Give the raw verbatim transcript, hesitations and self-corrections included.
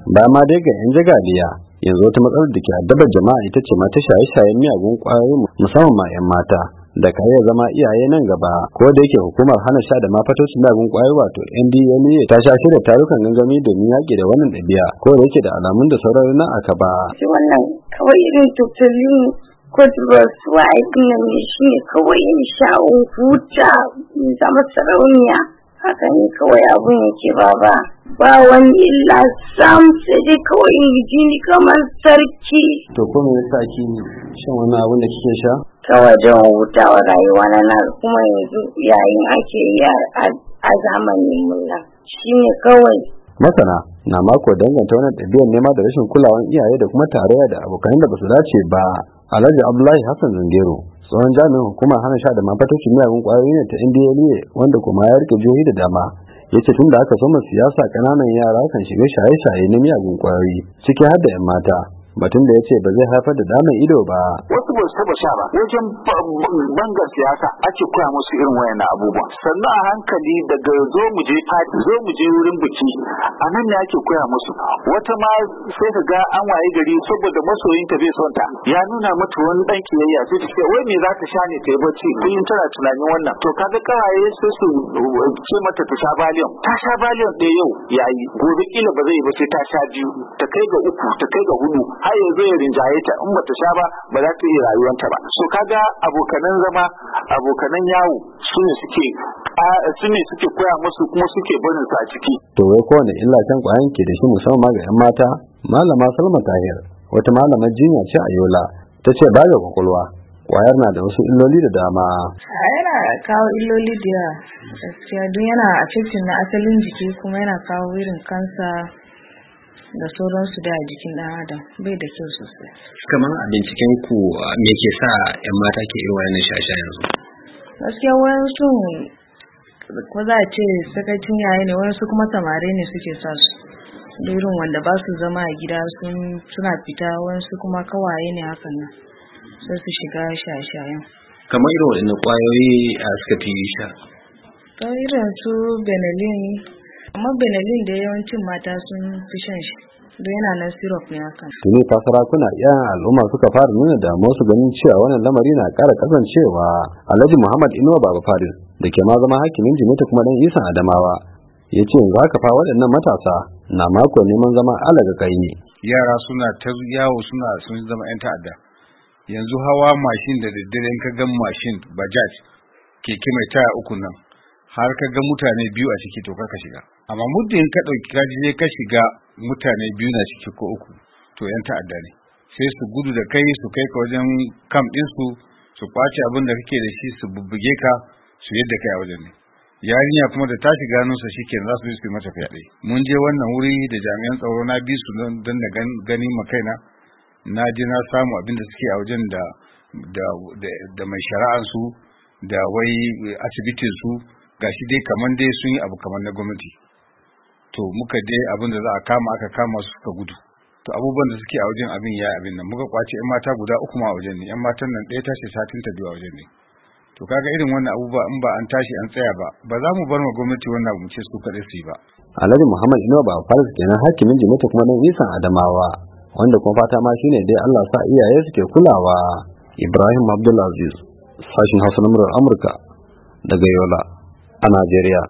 ba ma dai ga yan jagaliya yanzu wata matsalar da ke addabar jama'a ita ce mata shaye-shayen miyagun kwayoyi musamman ma yan mata da ka iya zama iyaye nan gaba. Ko da yake hukumar hana sha da mafatocin miyagun kwayoyi wato N D L E A ta sha shirya tarukan gangami domin yaƙi da wannan ɗabi'a, ko da yake da alamun da sauran na aka ba. Wannan kawai irin tutulin kwadros wa aikin nan ne shi ne kawai in sha'un huta zama sarauniya. Haka ne kawai abun yake baba. Ba wani illa sam sai dai kawai in ji ni kamar sarki. To ko me yasa ki shan wannan abun da kike sha? Kawai don hutawa rayuwa na na kuma yanzu yayin ake yi a zamanin mullah shi ne kawai. Masana na mako danganta wannan ɗabi'ar nema da rashin kulawan iyaye da kuma tarayya da abokan da basu dace ba. Alhaji Abdullahi Hassan Zangero tsohon jami'in hukumar hana sha da mafatocin miyagun kwayoyi ne ta N D L E A wanda kuma ya rike jihohi da dama, ya ce tun da aka soma siyasa kananan yara kan shiga shaye-shaye na miyagun kwayoyi ciki har da 'yan mata, batun da ya ce ba zai haifar da damun ido ba. Wasu ba su taba sha ba, wajen bangar siyasa ake koya musu irin wayan abubuwa, sannan a hankali daga zo mu je fati zo mu je wurin biki a nan ne ake koya musu. Wata ma sai ka ga an waye gari saboda masoyinta bai son ta ya nuna mata wani dan kiyayya sai ta ce wai me za ta sha ne ta yi bacci, kullum tana tunanin wannan. To kaga kawaye sai su ce mata ta sha valium, ta sha valium ɗaya yau yayi, gobe kila ba zai ba sai ta sha biyu, ta kai ga uku, ta kai ga hudu, har yanzu ya rinjaye ta, in bata sha ba ba za ta iya rayuwanta ba. So kaga abokanan zama abokanan yawo su ne suke su ne suke koya musu kuma suke barin su a ciki. To wai kowane illa kan kwayan ke da shi musamman ga 'yan mata? Malama Salma Tahir wata malamar jinya ce a Yola ta ce ba ga kwakwalwa kwayar na da wasu illoli da dama. Yana kawo illoli da yawa gaskiya don yana affecting na asalin jiki kuma yana kawo irin kansa da sauransu da a jikin ɗan adam, bai da kyau sosai. Kamar a binciken ku me ke sa 'yan mata ke irin wannan shasha yanzu? Gaskiya wayansu ko za a ce sakacin yayi ne, wayansu kuma samare ne suke sa su, da irin wanda ba su zama a gida suna fita, wayansu kuma kawaye ne hakan nan sai su shiga shashayen. Kamar irin waɗannan ƙwayoyi a suka fi sha? Ta irin su benelin, amma benelin da yawancin mata sun fi shan shi don yana nan syrup ne hakan. Tuni fa sarakuna iyayen al'umma suka fara nuna damuwar su ganin cewa wannan lamari na ƙara kasancewa. Alhaji Muhammad Inuwa Baba Faris da ke ma zama hakimin Jimeta kuma dan Isan Adamawa ya ce yanzu haka fa waɗannan matasa na mako neman zama alaga kai ne. Yara suna ta yawo suna sun zama 'yan ta'adda. Yanzu hawa mashin da daddare ka ga mashin bajaj keke mai taya uku nan har ka ga mutane biyu a ciki to ka shiga. Amma muddin ka ɗauki ka je ka shiga mutane biyu na ciki ko uku to 'yan ta'adda ne, sai su gudu da kai su kai ka wajen kam ɗinsu su kwace abin da kake da shi su bubbuge ka su yadda kai a wajen ne. Yarinya kuma da ta shiga hannunsa shikenan za su yi su mata fyaɗe. Mun je wannan wuri da jami'an tsaro na bi su don da gani ma kaina, na je na samu abin da suke a wajen da da mai shari'ansu da wai asibitin su gashi dai kaman dai sun yi abu kaman na gwamnati. To muka dai abin da za a kama aka kama su suka gudu. To abubuwan da suke a wajen abin ya abin nan muka kwace 'yan mata guda uku ma a wajen ne, 'yan matan nan ɗaya tashi satin ta biyu a wajen ne. To kaga irin wannan abubuwa in ba an tashi an tsaya ba ba za mu bar ma gwamnati wannan abu mu ce su kaɗai su yi ba. Alhaji Muhammad Inuwa Baba Faris kenan hakimin Jimeta kuma dan Isan Adamawa, wanda kuma fata ma shine dai Allah sa iyaye suke kulawa. Ibrahim Abdulaziz, sashin Hausa na Amurka daga Yola a Najeriya.